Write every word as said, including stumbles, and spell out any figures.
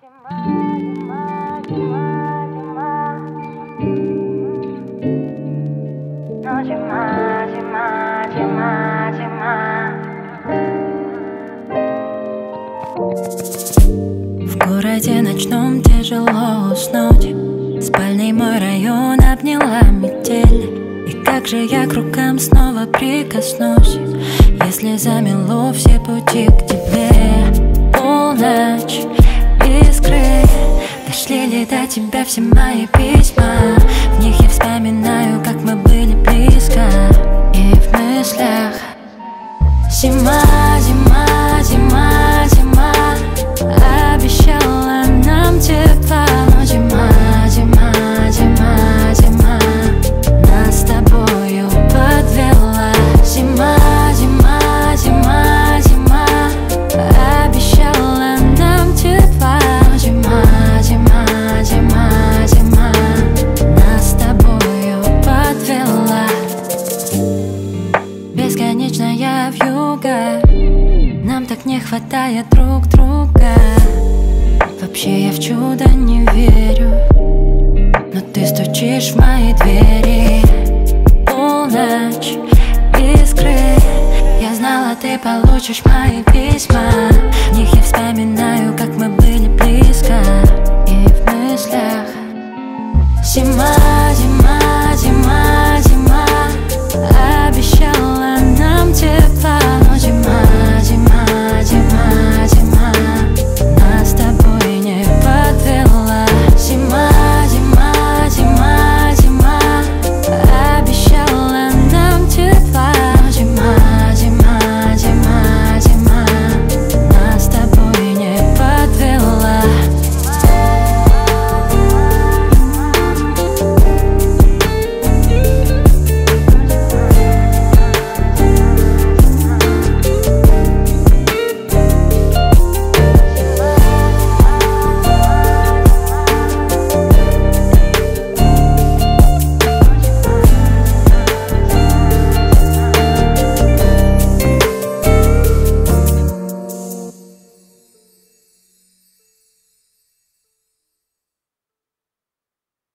В городе ночном тяжело уснуть. Спальный мой район обняла метель. И как же я к рукам снова прикоснусь, если замело все пути к тебе? Полночь, искры, дошли ли до тебя все мои письма? В них я вспоминаю, как мы были близко. И в мыслях зима, зима, зима, зима обещала нам тепла. Но зима, зима, зима, зима нас с тобою подвела. Зима, зима, зима, зима обещала нам тепла. Зима, зима, зима, зима нас с тобою подвела. Бесконечная вьюга, нам так не хватает друг друга. Вообще я в чудо не верю, но ты стучишь в мои двери. Полночь, искры, я знала, ты получишь мои письма.